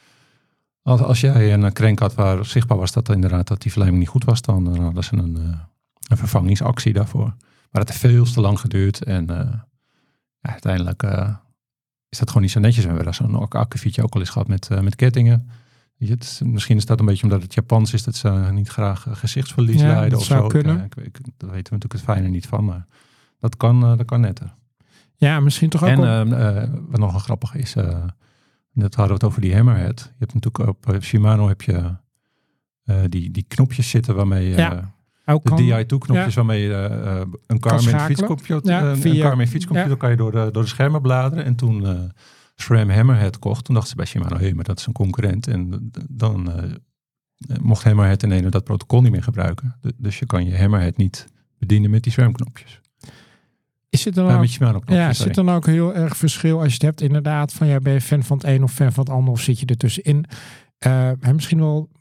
Als, als jij een crank had waar zichtbaar was dat inderdaad dat die verlijming niet goed was, dan, dan hadden ze een, uh, een vervangingsactie daarvoor. Maar het heeft veel te lang geduurd en uh, ja, uiteindelijk uh, is dat gewoon niet zo netjes. We hebben daar zo'n akkefietje ook al eens gehad met, uh, met kettingen. Weet je, het, misschien is dat een beetje omdat het Japans is dat ze niet graag uh, gezichtsverlies ja, lijden of zou zo. Kunnen. Ik, ik, ik, daar weten we natuurlijk het fijne niet van, maar dat kan, uh, dat kan netter. Ja, misschien toch ook. En wel... uh, uh, wat nog een grappig is. Uh, Dat hadden we het over die Hammerhead. Je hebt natuurlijk op uh, Shimano heb je uh, die, die knopjes zitten waarmee je ja, uh, de kan, D I twee knopjes ja. waarmee je uh, een Garmin fietscomputer, ja, uh, een Garmin fietscomputer ja. kan je door de, door de schermen bladeren. En toen uh, SRAM Hammerhead kocht, toen dachten ze bij Shimano, hé, hey, maar dat is een concurrent. En dan uh, mocht Hammerhead in ene dat protocol niet meer gebruiken. De, dus je kan je Hammerhead niet bedienen met die SRAM knopjes. Is het dan uh, ook, met Shimano knopjes, ja, zit dan ook heel erg verschil als je het hebt inderdaad van ja, ben je fan van het een of fan van het ander of zit je er tussenin? Uh, misschien wel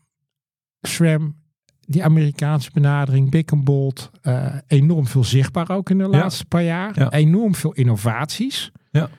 SRAM, die Amerikaanse benadering, big and bold, uh, enorm veel zichtbaar ook in de laatste ja. paar jaar. Ja. Enorm veel innovaties. Ja.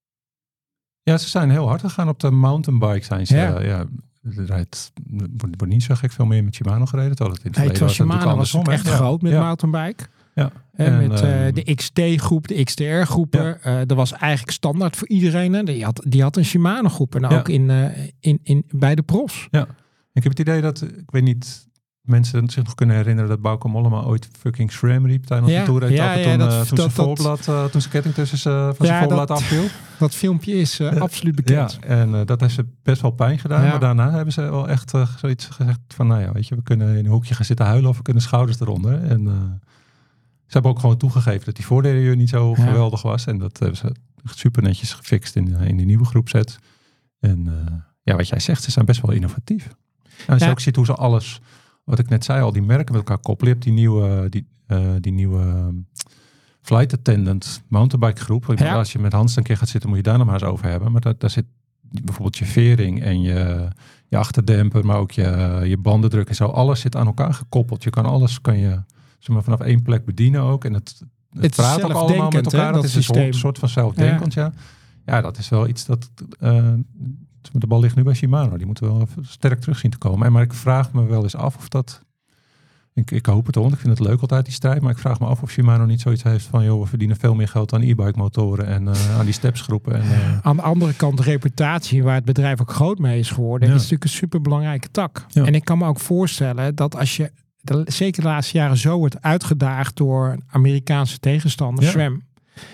Ja, ze zijn heel hard gegaan op de mountainbike zijn ze. Ja. Uh, ja. Er rijdt, wordt niet zo gek veel meer met Shimano gereden. Het, het, nee, het was Shimano was ook echt ja. groot met ja. mountainbike. Ja. En, en met uh, uh, de X T-groep, de X T R-groepen. Ja. Uh, dat was eigenlijk standaard voor iedereen. Hè. Die, had, die had een Shimano-groep. En ja. ook in, uh, in, in, bij de profs. Ja. Ik heb het idee dat, ik weet niet, mensen zich nog kunnen herinneren dat Bauke Mollema ooit fucking SRAM riep tijdens ja. de toeretappe. Ja, ja, toen, uh, toen, dat, zijn voorblad, uh, toen zijn ketting tussen uh, van zijn ja, voorblad dat, afviel. Dat filmpje is uh, uh, absoluut bekend. Ja, en uh, dat heeft ze best wel pijn gedaan. Ja. Maar daarna hebben ze wel echt uh, zoiets gezegd van, nou ja, weet je, we kunnen in een hoekje gaan zitten huilen of we kunnen schouders eronder. En uh, ze hebben ook gewoon toegegeven dat die voordeur niet zo ja. geweldig was. En dat hebben ze super netjes gefixt in, in die nieuwe groepset. En uh, ja, wat jij zegt, ze zijn best wel innovatief. En als ja. je ook ziet hoe ze alles, wat ik net zei, al die merken met elkaar koppelen. Je hebt die nieuwe, die, uh, die nieuwe uh, flight attendant mountainbike groep. Ja. Als je met Hans een keer gaat zitten, moet je daar nog maar eens over hebben. Maar daar, daar zit bijvoorbeeld je vering en je, je achterdemper, maar ook je, je bandendruk en zo. Alles zit aan elkaar gekoppeld. Je kan alles kan je zeg maar, vanaf één plek bedienen ook. En het, het, het praat ook allemaal met elkaar. Hè, dat, dat is systeem. een soort van zelfdenkend, ja. ja. Ja, dat is wel iets dat... Uh, de bal ligt nu bij Shimano. Die moeten wel sterk terug zien te komen. En maar ik vraag me wel eens af of dat... Ik, ik hoop het, want ik vind het leuk altijd die strijd. Maar ik vraag me af of Shimano niet zoiets heeft van... joh, we verdienen veel meer geld aan e-bike motoren en uh, aan die stepsgroepen. En, uh... Aan de andere kant, de reputatie waar het bedrijf ook groot mee is geworden... Ja. is natuurlijk een superbelangrijke tak. Ja. En ik kan me ook voorstellen dat als je... De, zeker de laatste jaren zo wordt uitgedaagd door Amerikaanse tegenstanders, ja. SRAM...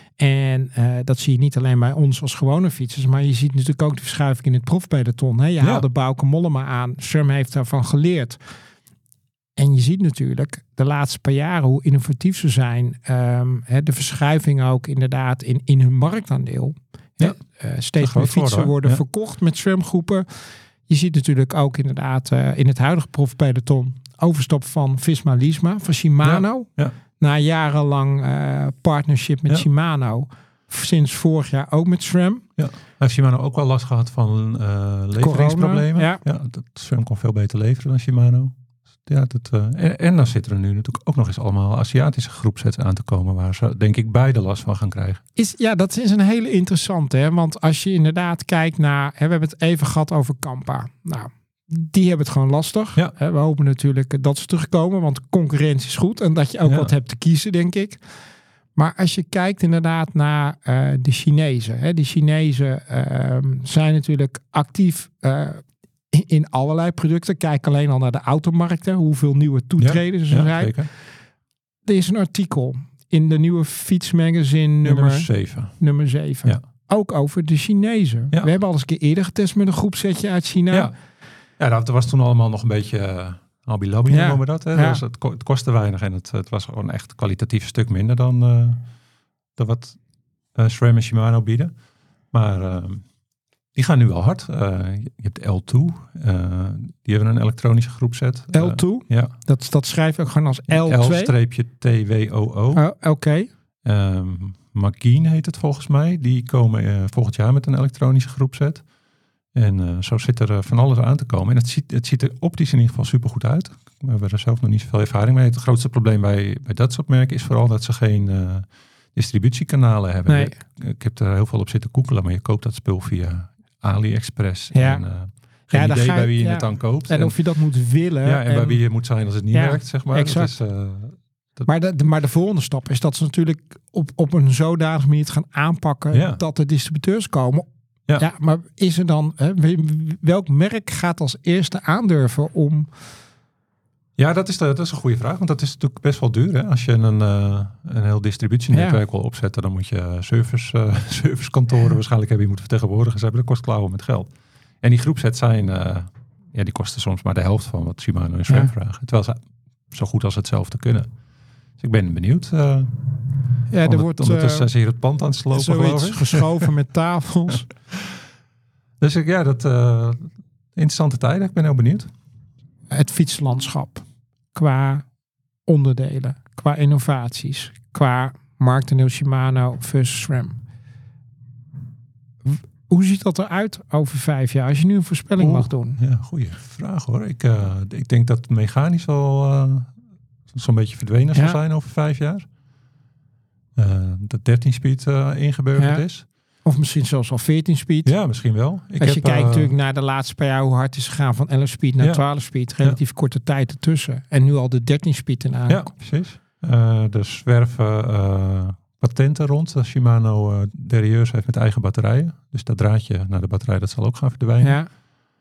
En uh, dat zie je niet alleen bij ons als gewone fietsers, maar je ziet natuurlijk ook de verschuiving in het profpeloton. Hè? Je ja. haalde Bauke Mollema aan, SRAM heeft daarvan geleerd. En je ziet natuurlijk de laatste paar jaren hoe innovatief ze zijn. Um, hè, de verschuiving ook inderdaad in, in hun marktaandeel. Ja. Uh, steeds meer fietsen worden, worden ja. verkocht met SRAM-groepen. Je ziet natuurlijk ook inderdaad uh, in het huidige profpeloton overstap van Visma-Leasma, van Shimano. Ja. Ja. Na jarenlang uh, partnership met ja. Shimano. Sinds vorig jaar ook met SRAM. Ja. Heeft Shimano ook wel last gehad van uh, leveringsproblemen? Corona, ja. ja, dat SRAM kon veel beter leveren dan Shimano. Ja, dat, uh, en, en dan zitten er nu natuurlijk ook nog eens allemaal Aziatische groepsets aan te komen. Waar ze denk ik beide last van gaan krijgen. Is, ja, dat is een hele interessante. Hè? Want als je inderdaad kijkt naar... Hè, we hebben het even gehad over Kampa. Nou... Die hebben het gewoon lastig. Ja. We hopen natuurlijk dat ze terugkomen, want concurrentie is goed. En dat je ook ja. wat hebt te kiezen, denk ik. Maar als je kijkt inderdaad naar uh, de Chinezen. Hè, die Chinezen uh, zijn natuurlijk actief uh, in, in allerlei producten. Kijk alleen al naar de automarkten. Hoeveel nieuwe toetreders ja. er zijn. Ja, er is een artikel in de nieuwe fietsmagazine nummer zeven. Nummer zeven. Ja. Ook over de Chinezen. Ja. We hebben al eens een keer eerder getest met een groepsetje uit China. Ja, ja dat was toen allemaal nog een beetje uh, hobby-lobby, Ja. noemen we dat. Hè? Ja. Dus het, ko- het kostte weinig en het, het was gewoon echt kwalitatief een stuk minder dan, uh, dan wat uh, SRAM en Shimano bieden. Maar uh, die gaan nu wel hard. Uh, je hebt L twee, uh, die hebben een elektronische groepset. L twee? Uh, ja. Dat, dat schrijf ik ook gewoon als L twee? L T W O O. Oh, Oké. Okay. Um, Magine heet het volgens mij. Die komen uh, volgend jaar met een elektronische groepset. En uh, zo zit er uh, van alles aan te komen. En het ziet, het ziet er optisch in ieder geval super goed uit. We hebben er zelf nog niet zoveel ervaring mee. Het grootste probleem bij, bij dat soort merken is vooral dat ze geen uh, distributiekanalen hebben. Nee. Ik, ik heb er heel veel op zitten koekelen, maar je koopt dat spul via AliExpress. Ja. En, uh, geen Ja, idee ga je, bij wie je ja. het dan koopt. En, en of je dat moet willen. Ja, en, en bij en, wie je moet zijn als het niet ja, werkt, zeg maar. exact. Dat is, uh, dat... Maar, de, de, maar de volgende stap is dat ze natuurlijk op, op een zodanige manier het gaan aanpakken Ja. dat de distributeurs komen. Ja. Ja, maar is er dan, hè, welk merk gaat als eerste aandurven om... Ja, dat is, de, dat is een goede vraag. Want dat is natuurlijk best wel duur. Hè? Als je een, uh, een heel distributienetwerk wil opzetten, dan moet je service, uh, servicekantoren waarschijnlijk hebben. Je moet vertegenwoordigers hebben. Dat kost klauwen met geld. En die groepsets zijn, uh, ja, die kosten soms maar de helft van wat Shimano en SRAM Ja. vragen. Terwijl ze zo goed als hetzelfde kunnen. Dus ik ben benieuwd. Uh, Ja, er wordt ondertussen uh, zijn ze hier het pand aan het slopen, geloof zoiets ik. geschoven met tafels. Dus ik, ja, dat uh, interessante tijden. Ik ben heel benieuwd. Het fietslandschap qua onderdelen, qua innovaties, qua marktendeel Shimano versus SRAM. W- Hoe ziet dat eruit over vijf jaar? Als je nu een voorspelling Oeh, mag doen. Ja, goede vraag hoor. Ik, uh, ik denk dat mechanisch al uh, zo'n beetje verdwenen Ja. zal zijn over vijf jaar. Uh, dat dertien speed uh, ingeburgerd Ja. is. Of misschien zelfs al veertien speed. Ja, misschien wel. Ik Als je heb, kijkt uh, natuurlijk naar de laatste paar jaar hoe hard is gegaan van elf speed naar Ja. twaalf speed. Relatief korte tijd ertussen. En nu al de dertien speed in Ja, aankomt. precies. Uh, er zwerven uh, patenten rond. Dat Shimano uh, derailleurs heeft met eigen batterijen. Dus dat draadje naar de batterij, dat zal ook gaan verdwijnen. Ja.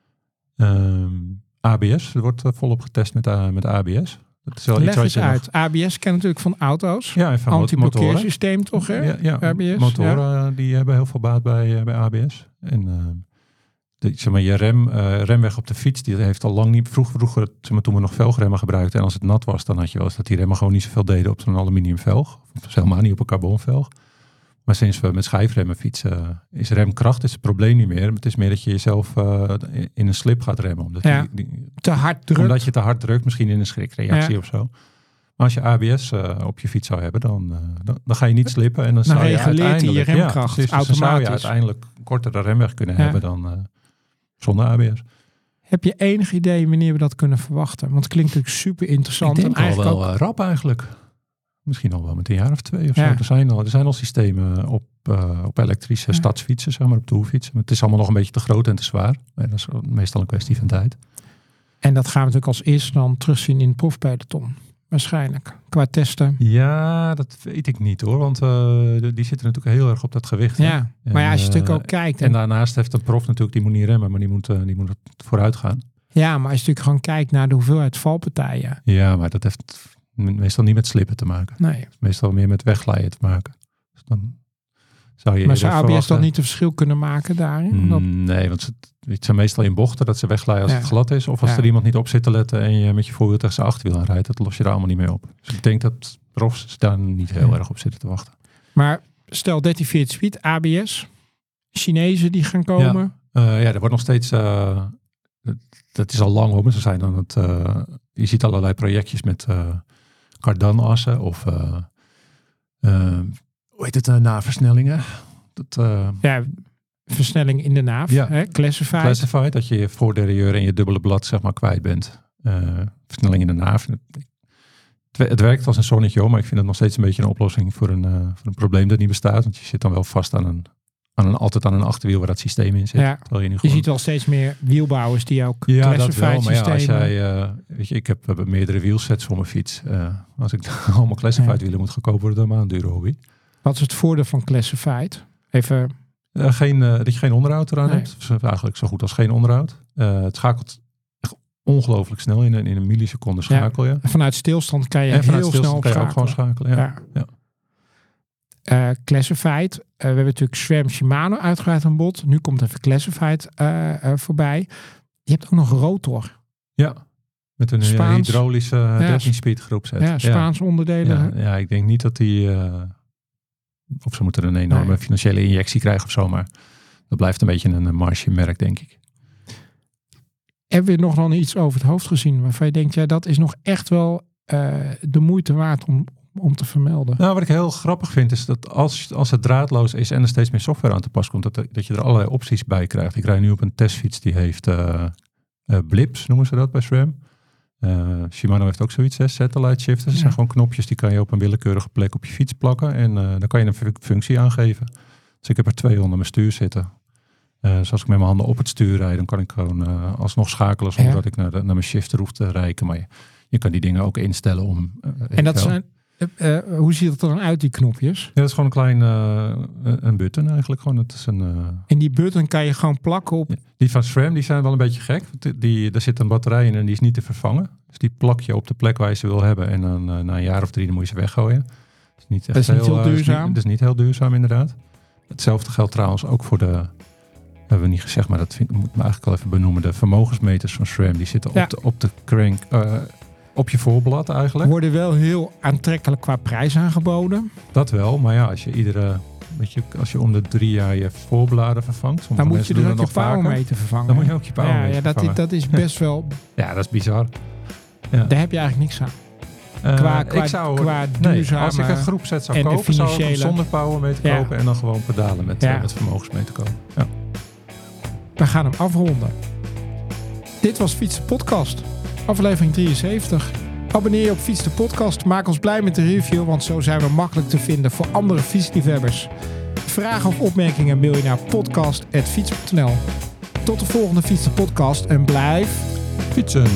Um, A B S, er wordt uh, volop getest met, uh, met A B S. Dat is wel Leg iets wat eens je uit. A B S ken natuurlijk van auto's. Nog, ja, en van mo- motoren. Anti-blokkeersysteem toch, hè? Ja, ja, A B S, motoren die hebben heel veel baat bij, uh, bij A B S. En uh, de, zeg maar, je rem, uh, remweg op de fiets, die heeft al lang niet... Vroeg, vroeger, zeg maar, toen we nog velgremmen gebruikten en als het nat was, dan had je wel eens dat die remmen gewoon niet zoveel deden op zo'n aluminium velg. Of helemaal niet op een carbonvelg. Maar sinds we met schijfremmen fietsen, uh, is remkracht is het probleem niet meer. Het is meer dat je jezelf uh, in een slip gaat remmen. Omdat, Ja, die, die, te hard druk. omdat je te hard drukt, misschien in een schrikreactie Ja. of zo. Maar als je A B S uh, op je fiets zou hebben, dan, uh, dan, dan ga je niet slippen. En dan, zou je reguleert hij je uiteindelijk... remkracht precies, dus dan zou je automatisch. uiteindelijk een kortere remweg kunnen Ja. hebben dan uh, zonder A B S. Heb je enig idee wanneer we dat kunnen verwachten? Want het klinkt natuurlijk super interessant. Ik denk en eigenlijk al wel ook, uh, rap eigenlijk. Misschien al wel met een jaar of twee of Ja. zo. Er zijn al, er zijn al systemen op, uh, op elektrische Ja. stadsfietsen, zeg maar, op toerfietsen. Maar het is allemaal nog een beetje te groot en te zwaar. En dat is meestal een kwestie van tijd. En dat gaan we natuurlijk als eerste dan terugzien in het profpeloton. Waarschijnlijk. Qua testen. Ja, dat weet ik niet hoor. Want uh, die zitten natuurlijk heel erg op dat gewicht. Hè? Ja. En, Maar ja, als je uh, natuurlijk ook kijkt. En En, daarnaast heeft een prof natuurlijk, die moet niet remmen, maar die moet, uh, die moet vooruit gaan. ja, maar als je natuurlijk gewoon kijkt naar de hoeveelheid valpartijen. Ja, maar dat heeft meestal niet met slippen te maken. Nee. Meestal meer met wegglijden te maken. Dus dan zou je Maar zou A B S verwachten... dan niet een verschil kunnen maken daarin? Dat, Mm, nee, want ze, het zijn meestal in bochten dat ze wegglijden als Ja. het glad is. Of als Ja. er iemand niet op zit te letten en je met je voorwiel tegen zijn achterwiel aanrijdt. Dat los je daar allemaal niet mee op. Dus ik denk dat profs daar niet heel Ja. erg op zitten te wachten. maar stel dertien veertien speed, A B S. Chinezen die gaan komen. Uh, ja, er wordt nog steeds... Uh, dat, dat is al lang hoor, maar ze zijn dan het... Uh, je ziet allerlei projectjes met uh, Cardan-assen of... Uh, uh, hoe heet het? Uh, naversnellingen. Dat... Uh, Ja, versnelling in de naaf. Ja. Hè? Classified. Classified, dat je je voorderailleur en je dubbele blad zeg maar kwijt bent. Uh, versnelling in de naaf. Het, het werkt als een zonnetje hoor, maar ik vind het nog steeds een beetje een oplossing voor een, uh, voor een probleem dat niet bestaat. Want je zit dan wel vast aan een, aan een altijd aan een achterwiel waar dat systeem in zit. Ja. Terwijl je, nu Je gewoon... ziet wel steeds meer wielbouwers die ook Ja, dat classified wel. Maar ja, als systemen. jij, uh, weet je, ik heb uh, meerdere wielsets voor mijn fiets. Uh, als ik allemaal classified Ja. wielen moet gaan kopen, wordt het maar een dure hobby. Wat is het voordeel van classified? Even... Uh, geen, uh, dat je geen onderhoud eraan Nee. hebt. Dus eigenlijk zo goed als geen onderhoud. Uh, het schakelt echt ongelooflijk snel. In een, in een milliseconde schakel je. Vanuit stilstand kan je En vanuit heel stilstand snel kan je ook gewoon opschakelen. schakelen. Ja. Ja. Ja. Uh, Classified. Uh, we hebben natuurlijk SRAM Shimano uitgebreid aan bod. Nu komt even Classified uh, uh, voorbij. Je hebt ook nog Rotor. Ja, met een Spaans, hydraulische uh, dertien speed groepset. Ja, Spaans ja. onderdelen. Ja, ja, ik denk niet dat die... Uh, of ze moeten een enorme nee. financiële injectie krijgen of zo, maar dat blijft een beetje een, een marge-merk, denk ik. Hebben we nog dan iets over het hoofd gezien waarvan je denkt, ja, dat is nog echt wel uh, de moeite waard om, om te vermelden? Nou, wat ik heel grappig vind is dat als, als het draadloos is en er steeds meer software aan te pas komt, dat, dat je er allerlei opties bij krijgt. Ik rij nu op een testfiets die heeft uh, uh, blips, noemen ze dat bij SRAM. Uh, Shimano heeft ook zoiets, hè, satellite shifters. Dat ja. zijn gewoon knopjes die kan je op een willekeurige plek op je fiets plakken en uh, dan kan je een functie aangeven. Dus ik heb er twee onder mijn stuur zitten. Uh, dus als ik met mijn handen op het stuur rijd, dan kan ik gewoon uh, alsnog schakelen zonder ja. dat ik naar, de, naar mijn shifter hoef te reiken. Maar je, je kan die dingen ook instellen om... Uh, en dat zijn, uh, uh, hoe ziet het er dan uit, die knopjes? Ja, dat is gewoon een klein uh, een button eigenlijk. Gewoon, het is een, uh... En die button kan je gewoon plakken op... Die van SRAM, die zijn wel een beetje gek. Die, die, daar zit een batterij in en die is niet te vervangen. Dus die plak je op de plek waar je ze wil hebben. En dan uh, na een jaar of drie, dan moet je ze weggooien. Dat is niet, echt dat is niet heel, heel duurzaam. Uh, dat is niet heel duurzaam, inderdaad. Hetzelfde geldt trouwens ook voor de... hebben we niet gezegd, maar dat vind, moet me eigenlijk al even benoemen. De vermogensmeters van SRAM, die zitten ja. op, de, op de crank, uh, op je voorblad eigenlijk. Worden wel heel aantrekkelijk qua prijs aangeboden. Dat wel, maar ja, als je iedere, weet je, als je om de drie jaar je voorbladen vervangt, dan moet je dus ook je powermeter vervangen. Dan moet je ook je powermeter ja, ja, dat, vervangen. Dat is best wel... Ja, dat is bizar. Ja. Daar heb je eigenlijk niks aan. Uh, qua, qua, ik zou, qua nee, als ik een groepset zou kopen, financiële... zou ik hem zonder powermeter ja. kopen en dan gewoon pedalen met, ja. uh, met vermogensmeter kopen. Ja. We gaan hem afronden. Dit was Fiets de Podcast, aflevering drieënzeventig. Abonneer je op Fiets de Podcast, maak ons blij met de review, want zo zijn we makkelijk te vinden voor andere fietsliefhebbers. Vragen of opmerkingen mail je naar podcast apenstaartje fiets punt n l. Tot de volgende Fiets de Podcast en blijf fietsen!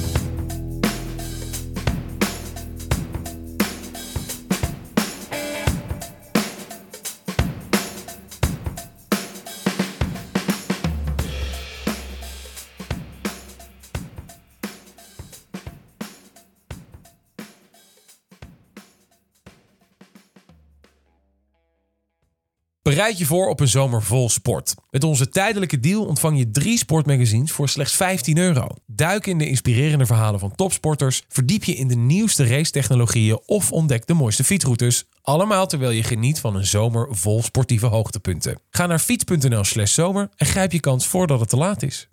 Bereid je voor op een zomer vol sport. Met onze tijdelijke deal ontvang je drie sportmagazines voor slechts vijftien euro. Duik in de inspirerende verhalen van topsporters, verdiep je in de nieuwste racetechnologieën of ontdek de mooiste fietsroutes. Allemaal terwijl je geniet van een zomer vol sportieve hoogtepunten. Ga naar fiets punt n l slash zomer en grijp je kans voordat het te laat is.